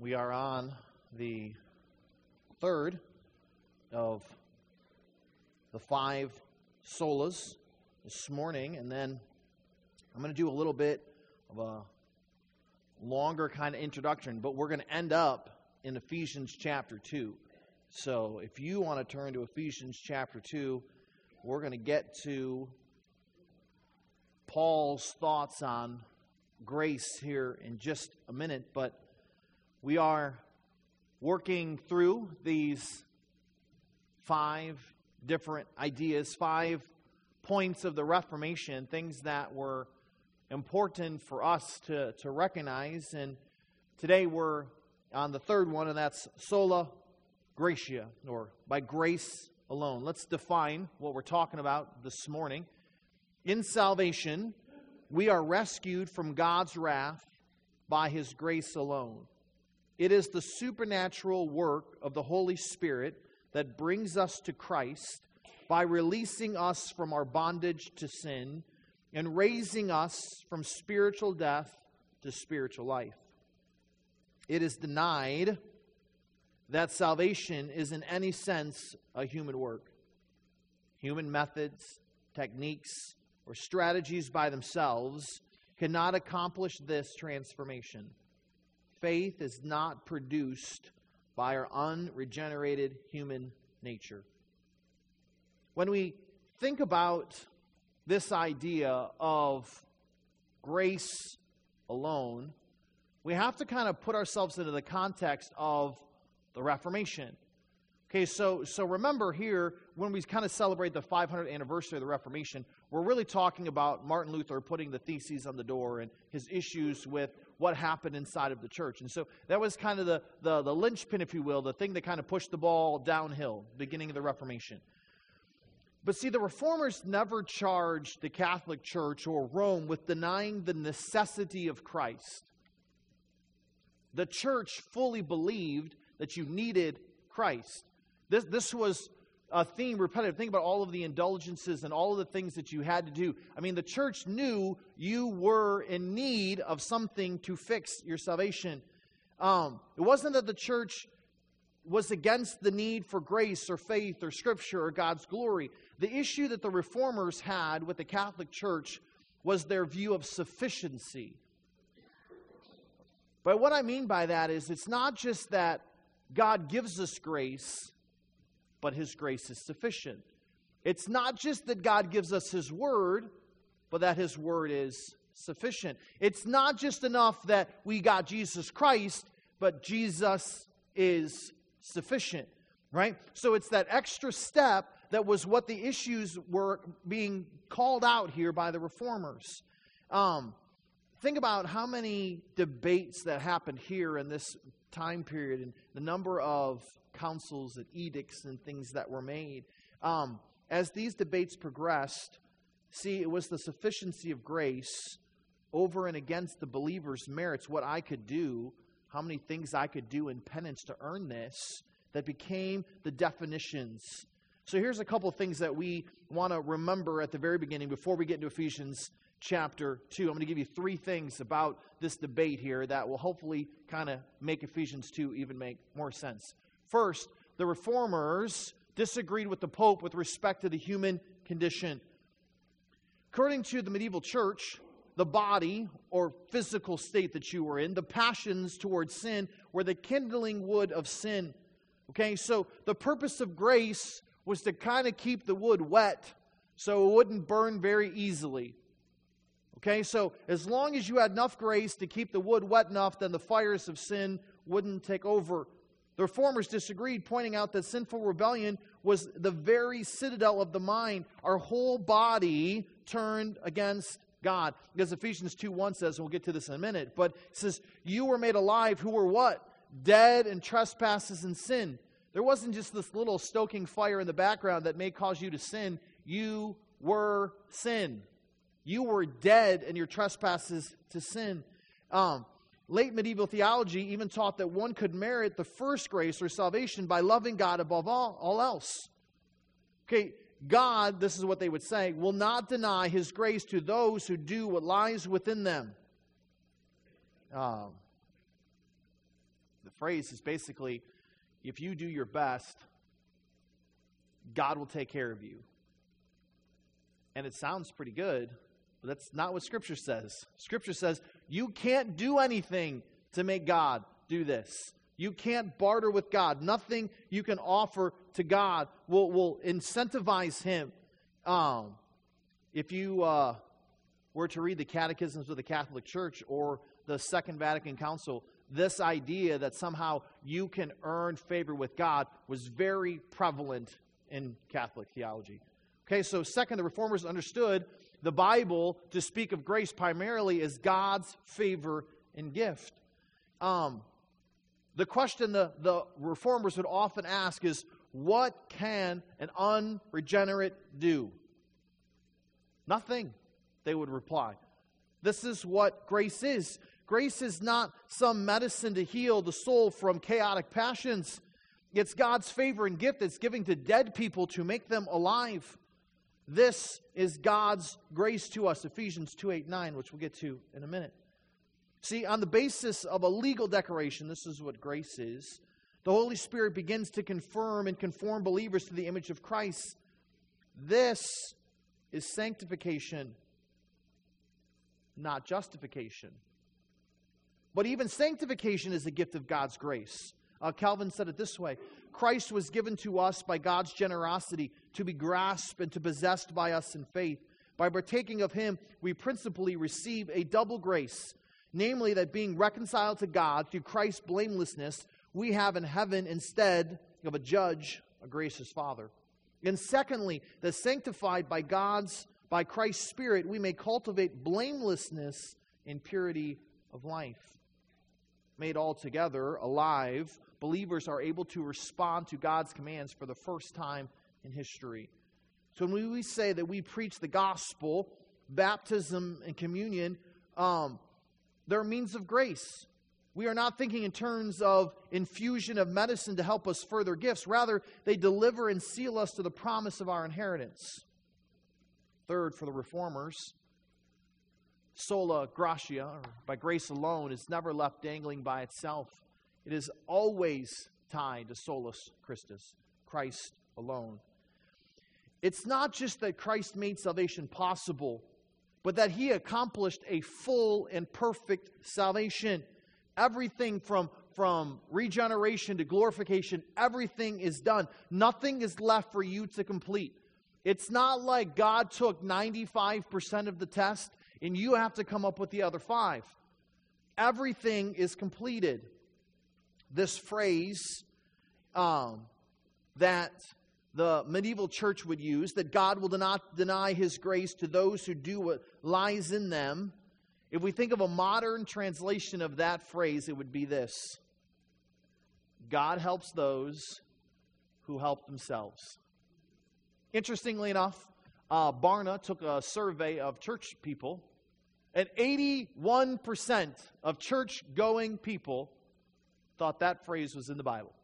We are on the third of the 5 solas this morning, and then I'm going to do a little bit of a longer kind of introduction, but we're going to end up in Ephesians chapter 2. So if you want to turn to Ephesians chapter 2, we're going to get to Paul's thoughts on grace here in just a minute, but we are working through these 5 different ideas, 5 points of the Reformation, things that were important for us to recognize. And today we're on the third one, and that's sola gratia, or by grace alone. Let's define what we're talking about this morning. In salvation, we are rescued from God's wrath by His grace alone. It is the supernatural work of the Holy Spirit that brings us to Christ by releasing us from our bondage to sin and raising us from spiritual death to spiritual life. It is denied that salvation is in any sense a human work. Human methods, techniques, or strategies by themselves cannot accomplish this transformation. Faith is not produced by our unregenerated human nature. When we think about this idea of grace alone, we have to kind of put ourselves into the context of the Reformation. Okay, so remember here, when we kind of celebrate the 500th anniversary of the Reformation, we're really talking about Martin Luther putting the theses on the door and his issues with what happened inside of the church. And so that was kind of the linchpin, if you will, the thing that kind of pushed the ball downhill, beginning of the Reformation. But see, the Reformers never charged the Catholic Church or Rome with denying the necessity of Christ. The church fully believed that you needed Christ. This was a theme, repetitive. Think about all of the indulgences and all of the things that you had to do. I mean, the church knew you were in need of something to fix your salvation. It wasn't that the church was against the need for grace or faith or Scripture or God's glory. The issue that the Reformers had with the Catholic Church was their view of sufficiency. But what I mean by that is it's not just that God gives us grace, but His grace is sufficient. It's not just that God gives us His Word, but that His Word is sufficient. It's not just enough that we got Jesus Christ, but Jesus is sufficient, right? So it's that extra step that was what the issues were being called out here by the Reformers. Think about how many debates that happened here in this time period and the number of councils and edicts and things that were made. As these debates progressed, see, it was the sufficiency of grace over and against the believer's merits, what I could do, how many things I could do in penance to earn this, that became the definitions. So here's a couple of things that we want to remember at the very beginning before we get into Ephesians chapter 2. I'm going to give you 3 things about this debate here that will hopefully kind of make Ephesians 2 even make more sense. First, the Reformers disagreed with the Pope with respect to the human condition. According to the medieval church, the body or physical state that you were in, the passions towards sin, were the kindling wood of sin. Okay, so the purpose of grace was to kind of keep the wood wet so it wouldn't burn very easily. Okay, so as long as you had enough grace to keep the wood wet enough, then the fires of sin wouldn't take over. The Reformers disagreed, pointing out that sinful rebellion was the very citadel of the mind. Our whole body turned against God. Because Ephesians 2:1 says, and we'll get to this in a minute, but it says, you were made alive who were what? Dead in trespasses and sin. There wasn't just this little stoking fire in the background that may cause you to sin. You were sin. You were dead in your trespasses to sin. Late medieval theology even taught that one could merit the first grace or salvation by loving God above all else. Okay, God, this is what they would say, will not deny His grace to those who do what lies within them. phrase is basically, if you do your best, God will take care of you. And it sounds pretty good, but that's not what Scripture says. Scripture says you can't do anything to make God do this. You can't barter with God. Nothing you can offer to God will incentivize Him. If you were to read the catechisms of the Catholic Church or the Second Vatican Council, this idea that somehow you can earn favor with God was very prevalent in Catholic theology. Okay, so second, the Reformers understood the Bible to speak of grace primarily as God's favor and gift. The question the Reformers would often ask is, what can an unregenerate do? Nothing, they would reply. This is what grace is. Grace is not some medicine to heal the soul from chaotic passions. It's God's favor and gift that's giving to dead people to make them alive. This is God's grace to us, Ephesians 2:8-9, which we'll get to in a minute. See, on the basis of a legal declaration, this is what grace is. The Holy Spirit begins to confirm and conform believers to the image of Christ. This is sanctification, not justification. But even sanctification is a gift of God's grace. Calvin said it this way: Christ was given to us by God's generosity to be grasped and to possessed by us in faith. By partaking of Him, we principally receive a double grace, namely that being reconciled to God through Christ's blamelessness, we have in heaven, instead of a judge, a gracious Father. And secondly, that sanctified by Christ's Spirit, we may cultivate blamelessness and purity of life. Made altogether alive, believers are able to respond to God's commands for the first time in history. So when we say that we preach the gospel, baptism and communion, they're means of grace. We are not thinking in terms of infusion of medicine to help us further gifts. Rather, they deliver and seal us to the promise of our inheritance. Third, for the Reformers, sola gratia, or by grace alone, is never left dangling by itself. It is always tied to solus Christus, Christ alone. It's not just that Christ made salvation possible, but that He accomplished a full and perfect salvation. Everything from regeneration to glorification, everything is done. Nothing is left for you to complete. It's not like God took 95% of the test and you have to come up with the other 5. Everything is completed. This phrase that the medieval church would use, that God will not deny His grace to those who do what lies in them. If we think of a modern translation of that phrase, it would be this: God helps those who help themselves. Interestingly enough, Barna took a survey of church people, and 81% of church-going people thought that phrase was in the Bible.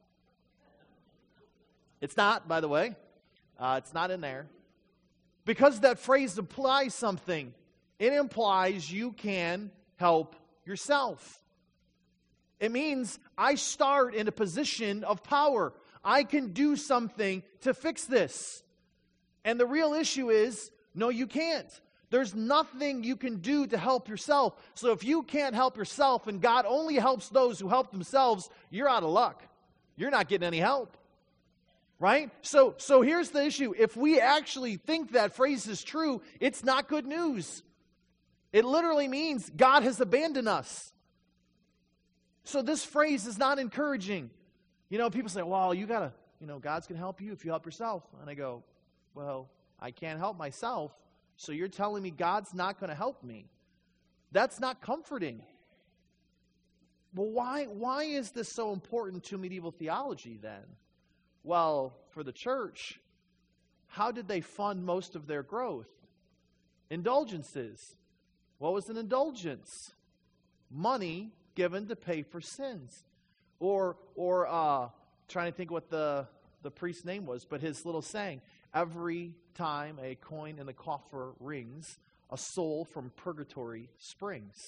It's not, by the way. It's not in there. Because that phrase implies something. It implies you can help yourself. It means I start in a position of power. I can do something to fix this. And the real issue is, no, you can't. There's nothing you can do to help yourself. So if you can't help yourself and God only helps those who help themselves, you're out of luck. You're not getting any help. Right? So here's the issue. If we actually think that phrase is true, it's not good news. It literally means God has abandoned us. So this phrase is not encouraging. People say, well, you got to, God's going to help you if you help yourself. And I go, well, I can't help myself. So you're telling me God's not going to help me. That's not comforting. Well, why is this so important to medieval theology then? Well, for the church, how did they fund most of their growth? Indulgences. What was an indulgence? Money given to pay for sins. Or trying to think what the priest's name was, but his little saying, every time a coin in the coffer rings, a soul from purgatory springs.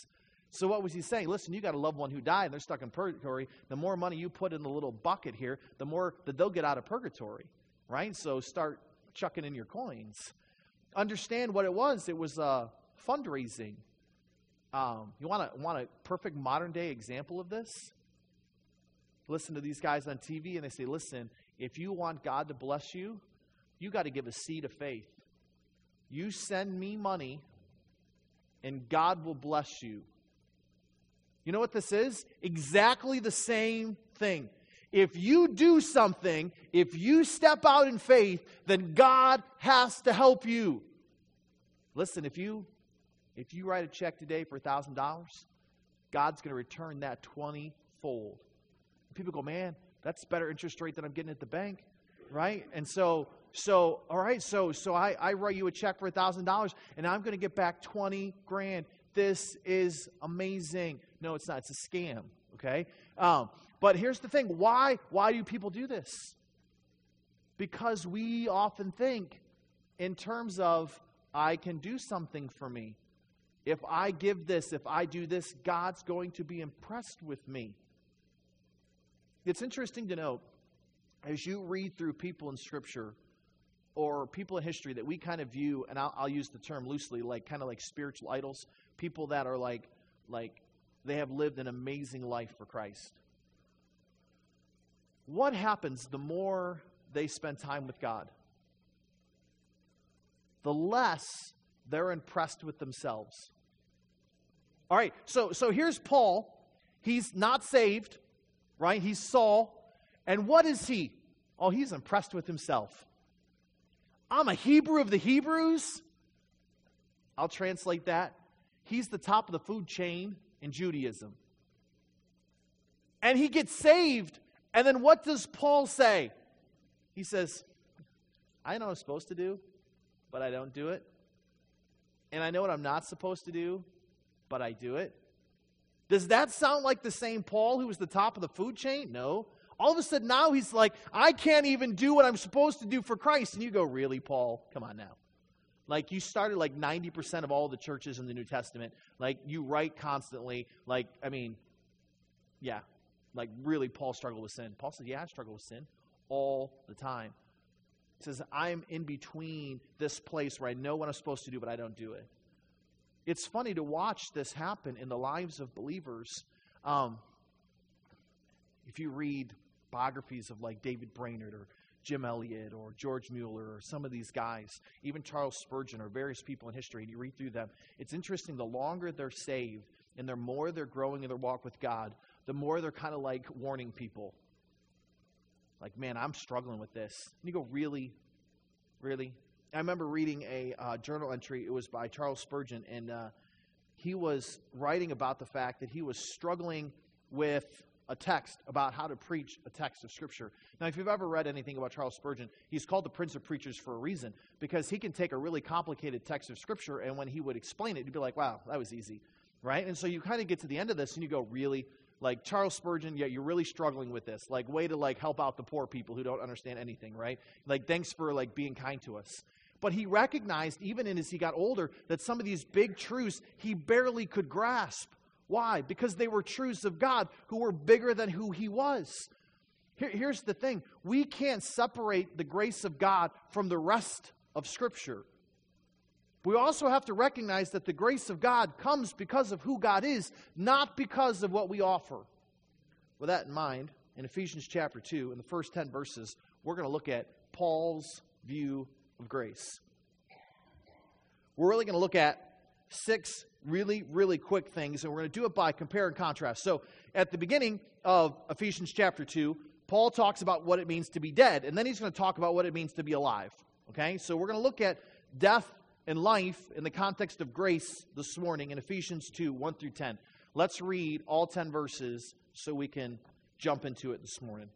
So what was he saying? Listen, you got a loved one who died and they're stuck in purgatory. The more money you put in the little bucket here, the more that they'll get out of purgatory, right? So start chucking in your coins. Understand what it was. It was fundraising. You want a perfect modern day example of this? Listen to these guys on TV and they say, listen, if you want God to bless you, you got to give a seed of faith. You send me money and God will bless you. You know what this is? Exactly the same thing. If you do something, if you step out in faith, then God has to help you. Listen, if you write a check today for $1,000, God's going to return that 20-fold. People go, man, that's better interest rate than I'm getting at the bank, right? And so all right, so I write you a check for $1,000, and I'm going to get back 20 grand. This is amazing. No, it's not. It's a scam, okay? But here's the thing. Why do people do this? Because we often think in terms of, I can do something for me. If I give this, if I do this, God's going to be impressed with me. It's interesting to note, as you read through people in Scripture or people in history that we kind of view, and I'll use the term loosely, like kind of like spiritual idols, people that are like they have lived an amazing life for Christ. What happens the more they spend time with God? The less they're impressed with themselves. All right, so here's Paul. He's not saved, right? He's Saul. And what is he? Oh, he's impressed with himself. I'm a Hebrew of the Hebrews. I'll translate that. He's the top of the food chain in Judaism. And he gets saved. And then what does Paul say? He says, I know what I'm supposed to do, but I don't do it. And I know what I'm not supposed to do, but I do it. Does that sound like the same Paul who was the top of the food chain? No. All of a sudden now he's like, I can't even do what I'm supposed to do for Christ. And you go, really, Paul? Come on now. Like, you started like 90% of all the churches in the New Testament. Like, you write constantly. Like, I mean, yeah. Like, really, Paul struggled with sin. Paul said, yeah, I struggle with sin all the time. He says, I'm in between this place where I know what I'm supposed to do, but I don't do it. It's funny to watch this happen in the lives of believers. If you read biographies of like David Brainerd or Jim Elliot or George Mueller or some of these guys, even Charles Spurgeon or various people in history, and you read through them, it's interesting, the longer they're saved and the more they're growing in their walk with God, the more they're kind of like warning people. Like, man, I'm struggling with this. And you go, really? Really? I remember reading a journal entry. It was by Charles Spurgeon, and he was writing about the fact that he was struggling with a text about how to preach a text of Scripture. Now, if you've ever read anything about Charles Spurgeon, he's called the Prince of Preachers for a reason, because he can take a really complicated text of Scripture, and when he would explain it, you'd be like, wow, that was easy, right? And so you kind of get to the end of this, and you go, really? Like, Charles Spurgeon, yeah, you're really struggling with this. Like, way to, like, help out the poor people who don't understand anything, right? Like, thanks for, like, being kind to us. But he recognized, even as he got older, that some of these big truths he barely could grasp. Why? Because they were truths of God who were bigger than who he was. Here's the thing. We can't separate the grace of God from the rest of Scripture. We also have to recognize that the grace of God comes because of who God is, not because of what we offer. With that in mind, in Ephesians chapter 2, in the first 10 verses, we're going to look at Paul's view of grace. We're really going to look at 6 really, really quick things, and we're going to do it by compare and contrast. So at the beginning of Ephesians chapter 2, Paul talks about what it means to be dead, and then he's going to talk about what it means to be alive. Okay? So we're going to look at death and life in the context of grace this morning in Ephesians 2, 1 through 10. Let's read all 10 verses so we can jump into it this morning.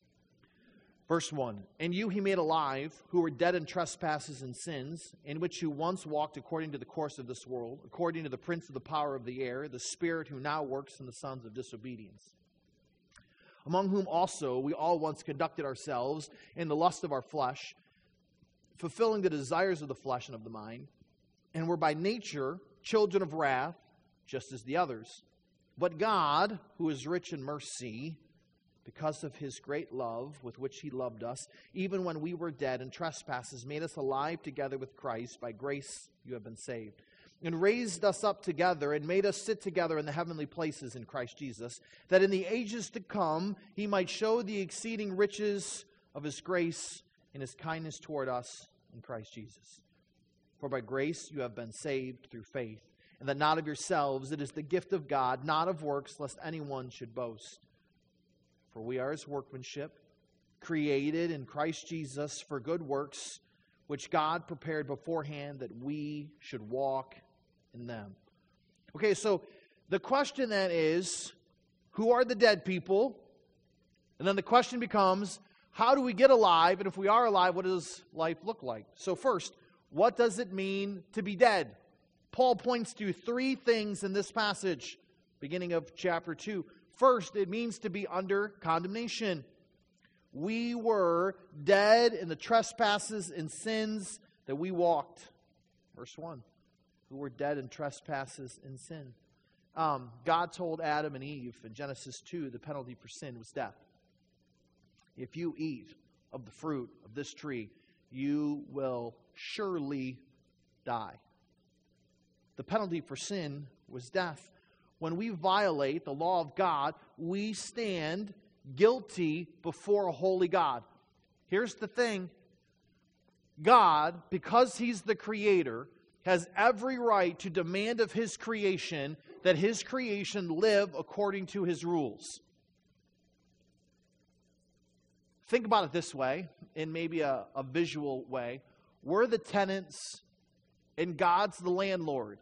Verse 1, and you he made alive, who were dead in trespasses and sins, in which you once walked according to the course of this world, according to the prince of the power of the air, the spirit who now works in the sons of disobedience, among whom also we all once conducted ourselves in the lust of our flesh, fulfilling the desires of the flesh and of the mind, and were by nature children of wrath, just as the others. But God, who is rich in mercy, because of His great love with which He loved us, even when we were dead in trespasses, made us alive together with Christ. By grace you have been saved. And raised us up together and made us sit together in the heavenly places in Christ Jesus, that in the ages to come He might show the exceeding riches of His grace and His kindness toward us in Christ Jesus. For by grace you have been saved through faith, and that not of yourselves, it is the gift of God, not of works, lest anyone should boast. For we are His workmanship, created in Christ Jesus for good works, which God prepared beforehand that we should walk in them. Okay, so the question then is, who are the dead people? And then the question becomes, how do we get alive? And if we are alive, what does life look like? So first, what does it mean to be dead? Paul points to three things in this passage, beginning of chapter 2. First, it means to be under condemnation. We were dead in the trespasses and sins that we walked. Verse 1. Who were dead in trespasses and sin. God told Adam and Eve in Genesis 2, the penalty for sin was death. If you eat of the fruit of this tree, you will surely die. The penalty for sin was death. When we violate the law of God, we stand guilty before a holy God. Here's the thing. God, because He's the Creator, has every right to demand of His creation that His creation live according to His rules. Think about it this way, in maybe a visual way. We're the tenants and God's the landlord.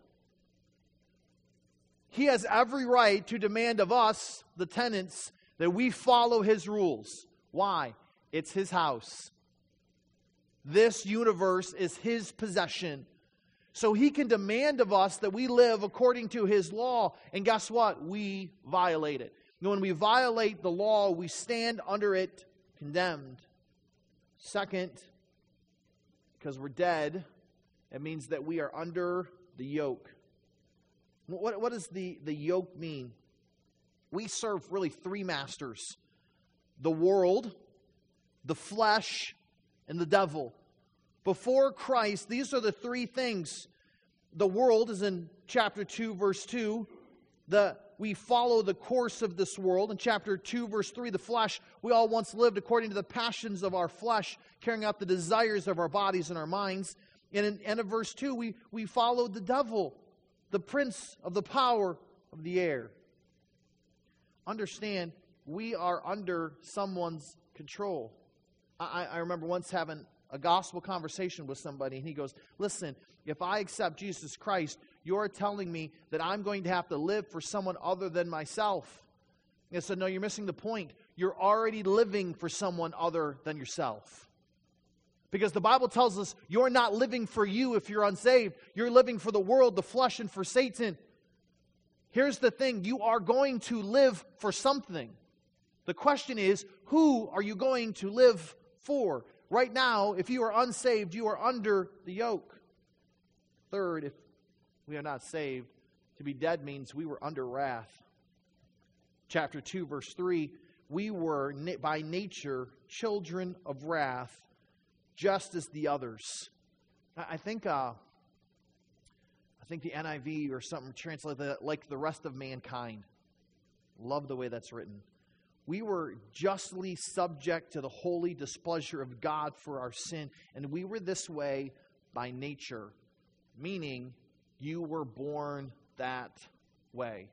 He has every right to demand of us, the tenants, that we follow His rules. Why? It's His house. This universe is His possession. So He can demand of us that we live according to His law. And guess what? We violate it. And when we violate the law, we stand under it condemned. Second, because we're dead, it means that we are under the yoke. What does the yoke mean? We serve really three masters. The world, the flesh, and the devil. Before Christ, these are the three things. The world is in chapter 2, verse 2. We follow the course of this world. In chapter 2, verse 3, the flesh, we all once lived according to the passions of our flesh, carrying out the desires of our bodies and our minds. And in end of verse 2, we followed the devil, the prince of the power of the air. Understand, we are under someone's control. I remember once having a gospel conversation with somebody, and he goes, listen, if I accept Jesus Christ, you're telling me that I'm going to have to live for someone other than myself. And I said, no, you're missing the point. You're already living for someone other than yourself. Because the Bible tells us you're not living for you if you're unsaved. You're living for the world, the flesh, and for Satan. Here's the thing. You are going to live for something. The question is, who are you going to live for? Right now, if you are unsaved, you are under the yoke. Third, if we are not saved, to be dead means we were under wrath. Chapter 2, verse 3, we were by nature children of wrath, just as the others. I think the NIV or something translates that like the rest of mankind. Love the way that's written. We were justly subject to the holy displeasure of God for our sin, and we were this way by nature, meaning you were born that way.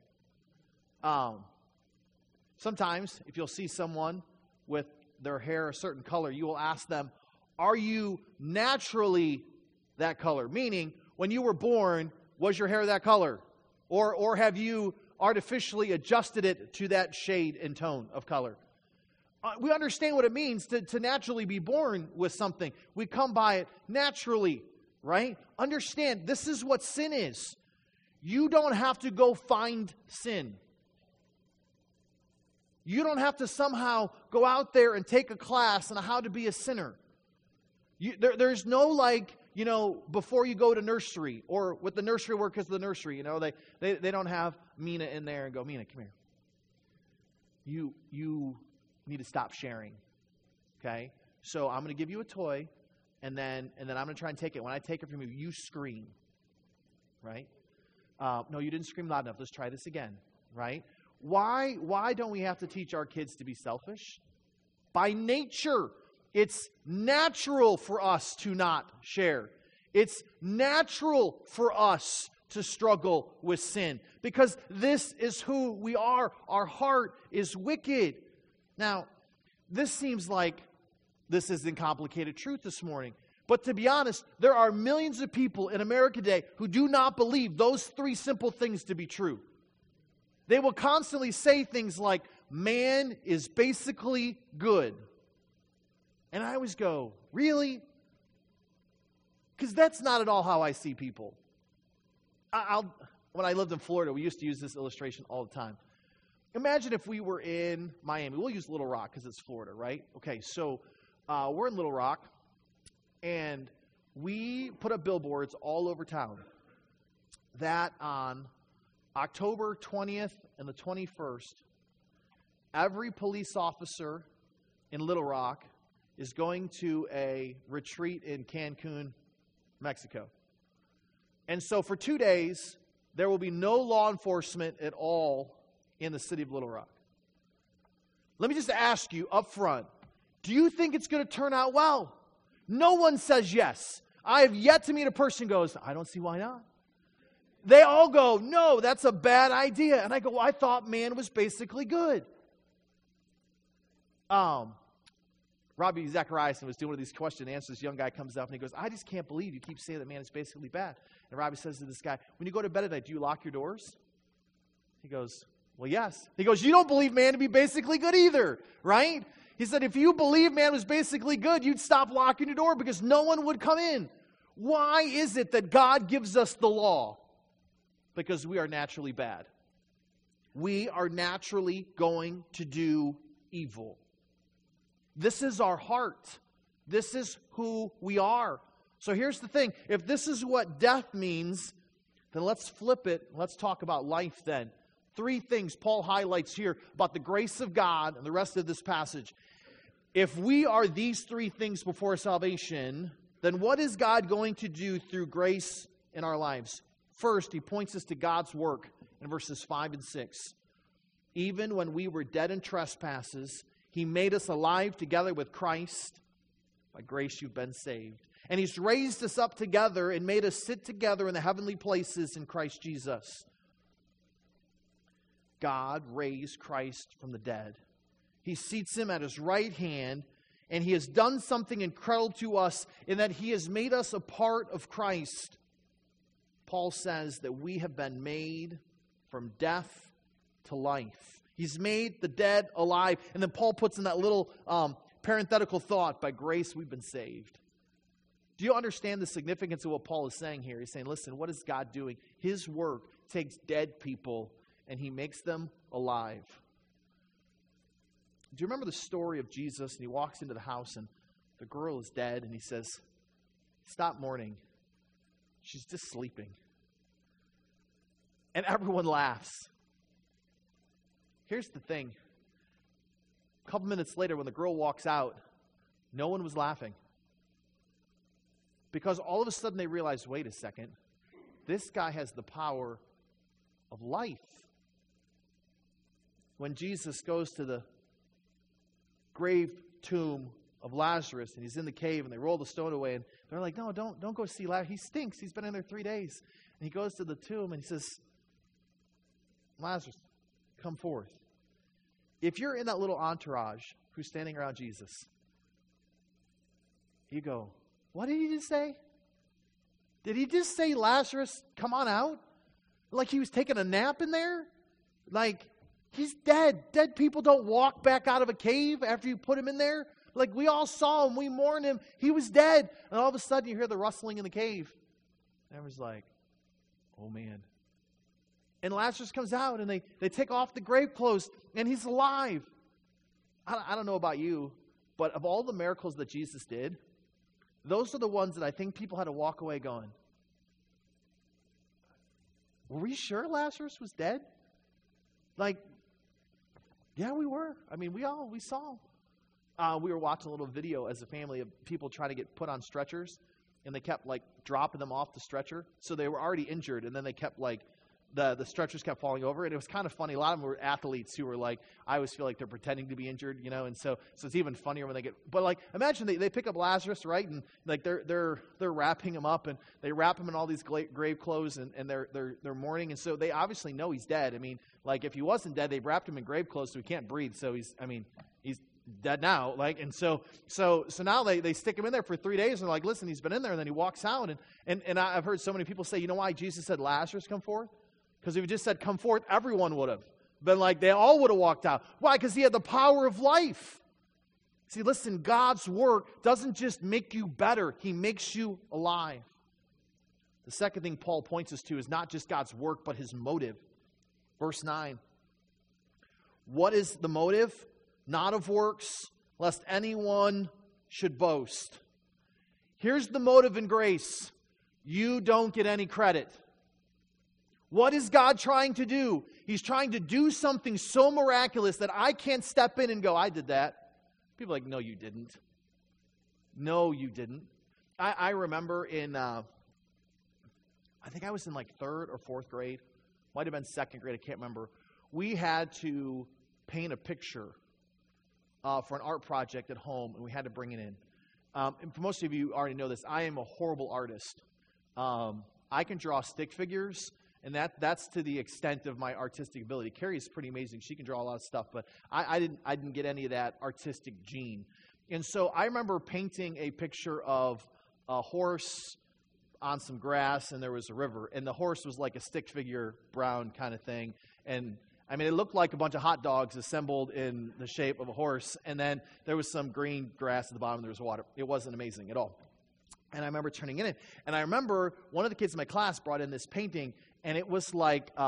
Sometimes, if you'll see someone with their hair a certain color, you will ask them, are you naturally that color? Meaning, when you were born, was your hair that color? Or have you artificially adjusted it to that shade and tone of color? We understand what it means to naturally be born with something. We come by it naturally, right? Understand, this is what sin is. You don't have to go find sin. You don't have to somehow go out there and take a class on how to be a sinner. There's no before you go to nursery, or with the nursery workers of the nursery, they don't have Mina in there and go, Mina, come here. You need to stop sharing. Okay? So I'm going to give you a toy, and then I'm going to try and take it. When I take it from you, you scream. Right? No, you didn't scream loud enough. Let's try this again. Right? Why don't we have to teach our kids to be selfish? By nature, it's natural for us to not share. It's natural for us to struggle with sin, because this is who we are. Our heart is wicked. Now, this seems like this isn't complicated truth this morning. But to be honest, there are millions of people in America today who do not believe those three simple things to be true. They will constantly say things like, man is basically good. And I always go, really? Because that's not at all how I see people. When I lived in Florida, we used to use this illustration all the time. Imagine if we were in Miami. We'll use Little Rock because it's Florida, right? Okay, so we're in Little Rock, and we put up billboards all over town that on October 20th and the 21st, every police officer in Little Rock is going to a retreat in Cancun, Mexico. And so for 2 days, there will be no law enforcement at all in the city of Little Rock. Let me just ask you up front, do you think it's going to turn out well? No one says yes. I have yet to meet a person who goes, I don't see why not. They all go, no, that's a bad idea. And I go, well, I thought man was basically good. Robbie Zachariason was doing one of these question and answers. This young guy comes up and he goes, I just can't believe you keep saying that man is basically bad. And Robbie says to this guy, when you go to bed at night, do you lock your doors? He goes, well, yes. He goes, you don't believe man to be basically good either, right? He said, if you believe man was basically good, you'd stop locking your door because no one would come in. Why is it that God gives us the law? Because we are naturally bad. We are naturally going to do evil. This is our heart. This is who we are. So here's the thing. If this is what death means, then let's flip it. Let's talk about life then. 3 things Paul highlights here about the grace of God and the rest of this passage. If we are these 3 things before salvation, then what is God going to do through grace in our lives? First, he points us to God's work in verses 5 and 6. Even when we were dead in trespasses, he made us alive together with Christ. By grace you've been saved. And he's raised us up together and made us sit together in the heavenly places in Christ Jesus. God raised Christ from the dead. He seats him at his right hand, and he has done something incredible to us in that he has made us a part of Christ. Paul says that we have been made from death to life. He's made the dead alive. And then Paul puts in that little parenthetical thought, by grace we've been saved. Do you understand the significance of what Paul is saying here? He's saying, listen, what is God doing? His work takes dead people and he makes them alive. Do you remember the story of Jesus? And he walks into the house and the girl is dead and he says, stop mourning. She's just sleeping. And everyone laughs. Here's the thing. A couple minutes later, when the girl walks out, no one was laughing. Because all of a sudden they realize, wait a second, this guy has the power of life. When Jesus goes to the grave tomb of Lazarus, and he's in the cave, and they roll the stone away, and they're like, no, don't go see Lazarus. He stinks. He's been in there 3 days. And he goes to the tomb, and he says, Lazarus, come forth. If you're in that little entourage who's standing around Jesus, you go, what did he just say? Did he just say, Lazarus, come on out? Like he was taking a nap in there? Like, he's dead. Dead people don't walk back out of a cave after you put him in there. Like, we all saw him. We mourned him. He was dead. And all of a sudden, you hear the rustling in the cave. And everyone's like, oh, man. And Lazarus comes out, and they take off the grave clothes, and he's alive. I don't know about you, but of all the miracles that Jesus did, those are the ones that I think people had to walk away going, were we sure Lazarus was dead? Like, yeah, we were. I mean, we saw. We were watching a little video as a family of people trying to get put on stretchers, and they kept, like, dropping them off the stretcher. So they were already injured, and then they kept, like, the stretchers kept falling over, and it was kind of funny. A lot of them were athletes who were like, I always feel like they're pretending to be injured, and so it's even funnier when they get, but like, imagine they pick up Lazarus, right, and like they're wrapping him up, and they wrap him in all these grave clothes, and they're mourning, and so they obviously know he's dead. I mean, like, if he wasn't dead, they wrapped him in grave clothes so he can't breathe, so he's dead now, like, and so now they stick him in there for 3 days, and they're like, listen, he's been in there, and then he walks out, and I've heard so many people say, you know why Jesus said Lazarus come forth? Because if he just said, come forth, everyone would have been like, they all would have walked out. Why? Because he had the power of life. See, listen, God's work doesn't just make you better. He makes you alive. The second thing Paul points us to is not just God's work, but his motive. Verse 9. What is the motive? Not of works, lest anyone should boast. Here's the motive in grace. You don't get any credit. What is God trying to do? He's trying to do something so miraculous that I can't step in and go, I did that. People are like, no, you didn't. No, you didn't. I remember in, I think I was in like 3rd or 4th grade. Might have been 2nd grade, I can't remember. We had to paint a picture for an art project at home, and we had to bring it in. And for most of you already know this, I am a horrible artist. I can draw stick figures, and that's to the extent of my artistic ability. Carrie is pretty amazing. She can draw a lot of stuff, but I didn't get any of that artistic gene. And so I remember painting a picture of a horse on some grass, and there was a river. And the horse was like a stick figure, brown kind of thing. And I mean, it looked like a bunch of hot dogs assembled in the shape of a horse. And then there was some green grass at the bottom. There was water. It wasn't amazing at all. And I remember turning it in. And I remember one of the kids in my class brought in this painting, and it was like, it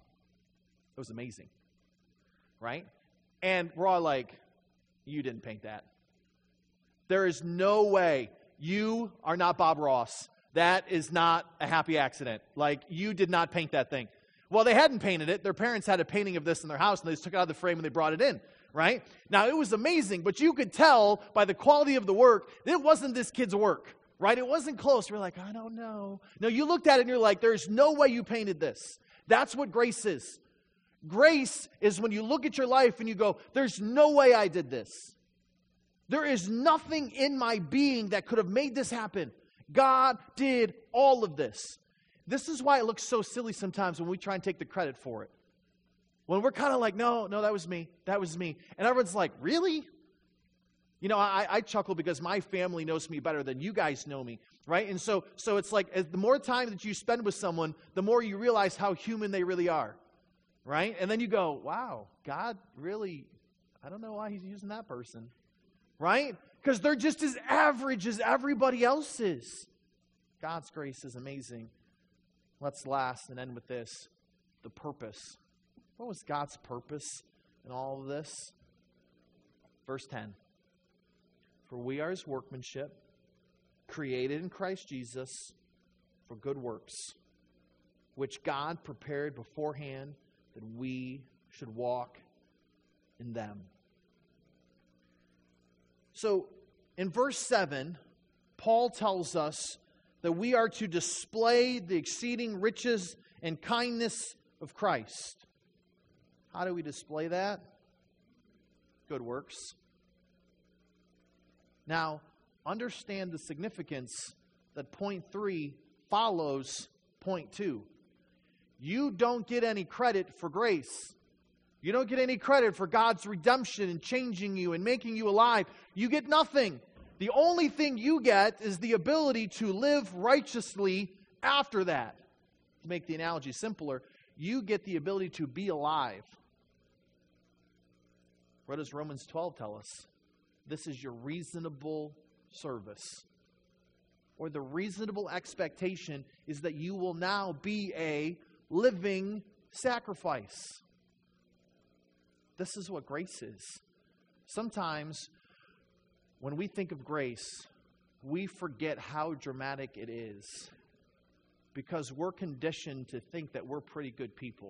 was amazing, right? And we're all like, you didn't paint that. There is no way. You are not Bob Ross. That is not a happy accident. Like, you did not paint that thing. Well, they hadn't painted it. Their parents had a painting of this in their house, and they just took it out of the frame and they brought it in, right? Now, it was amazing, but you could tell by the quality of the work, it wasn't this kid's work. Right? It wasn't close. You're like, I don't know. No, you looked at it and you're like, there's no way you painted this. That's what grace is. Grace is when you look at your life and you go, there's no way I did this. There is nothing in my being that could have made this happen. God did all of this. This is why it looks so silly sometimes when we try and take the credit for it. When we're kind of like, no, that was me. That was me. And everyone's like, really? You know, I chuckle because my family knows me better than you guys know me, right? And so it's like, the more time that you spend with someone, the more you realize how human they really are, right? And then you go, wow, God really, I don't know why he's using that person, right? Because they're just as average as everybody else is. God's grace is amazing. Let's last and end with this, the purpose. What was God's purpose in all of this? Verse 10. For we are his workmanship, created in Christ Jesus for good works, which God prepared beforehand that we should walk in them. So, in verse 7, Paul tells us that we are to display the exceeding riches and kindness of Christ. How do we display that? Good works. Now, understand the significance that point 3 follows point 2. You don't get any credit for grace. You don't get any credit for God's redemption and changing you and making you alive. You get nothing. The only thing you get is the ability to live righteously after that. To make the analogy simpler, you get the ability to be alive. What does Romans 12 tell us? This is your reasonable service. Or the reasonable expectation is that you will now be a living sacrifice. This is what grace is. Sometimes when we think of grace, we forget how dramatic it is because we're conditioned to think that we're pretty good people.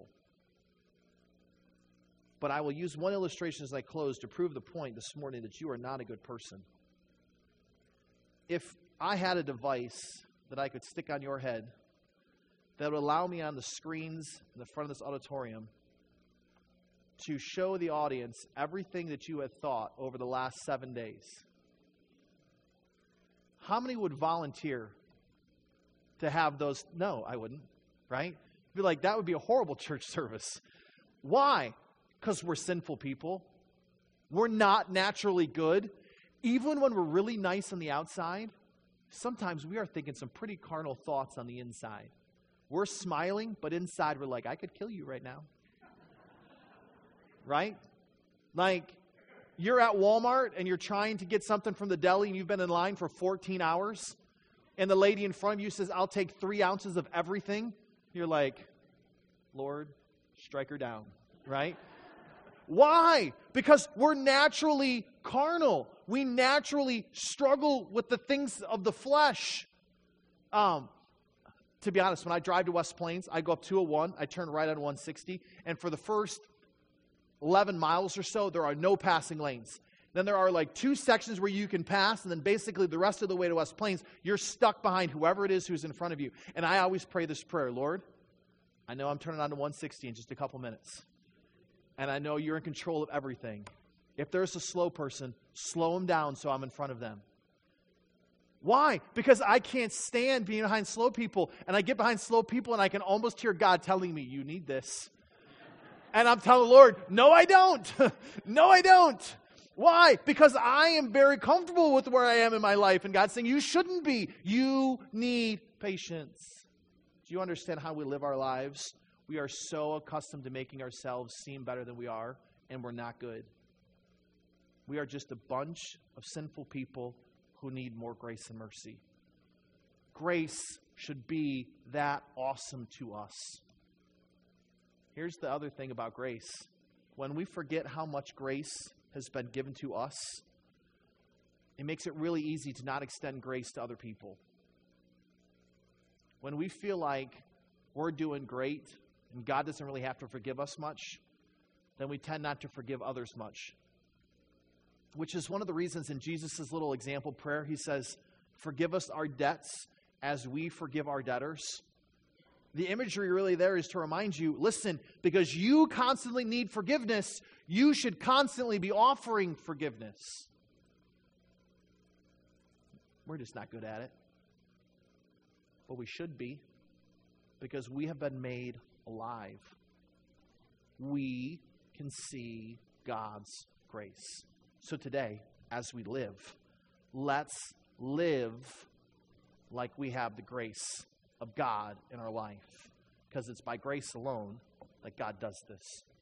But I will use one illustration as I close to prove the point this morning that you are not a good person. If I had a device that I could stick on your head that would allow me on the screens in the front of this auditorium to show the audience everything that you had thought over the last 7 days, how many would volunteer to have those? No, I wouldn't, right? Be like, that would be a horrible church service. Why? Because we're sinful people. We're not naturally good. Even when we're really nice on the outside, sometimes we are thinking some pretty carnal thoughts on the inside. We're smiling, but inside we're like, I could kill you right now. Right? Like, you're at Walmart and you're trying to get something from the deli and you've been in line for 14 hours. And the lady in front of you says, I'll take 3 ounces of everything. You're like, Lord, strike her down. Right? Why? Because we're naturally carnal. We naturally struggle with the things of the flesh. To be honest, when I drive to West Plains, I go up 201, I turn right on 160, and for the first 11 miles or so, there are no passing lanes. Then there are like 2 sections where you can pass, and then basically the rest of the way to West Plains, you're stuck behind whoever it is who's in front of you. And I always pray this prayer, Lord, I know I'm turning on to 160 in just a couple minutes. And I know you're in control of everything. If there's a slow person, slow them down so I'm in front of them. Why? Because I can't stand being behind slow people. And I get behind slow people and I can almost hear God telling me, you need this. And I'm telling the Lord, no, I don't. No, I don't. Why? Because I am very comfortable with where I am in my life. And God's saying, you shouldn't be. You need patience. Do you understand how we live our lives? We are so accustomed to making ourselves seem better than we are, and we're not good. We are just a bunch of sinful people who need more grace and mercy. Grace should be that awesome to us. Here's the other thing about grace. When we forget how much grace has been given to us, it makes it really easy to not extend grace to other people. When we feel like we're doing great and God doesn't really have to forgive us much, then we tend not to forgive others much. Which is one of the reasons in Jesus' little example prayer, he says, forgive us our debts as we forgive our debtors. The imagery really there is to remind you, listen, because you constantly need forgiveness, you should constantly be offering forgiveness. We're just not good at it. But we should be, because we have been made alive. We can see God's grace. So today, as we live, let's live like we have the grace of God in our life, because it's by grace alone that God does this.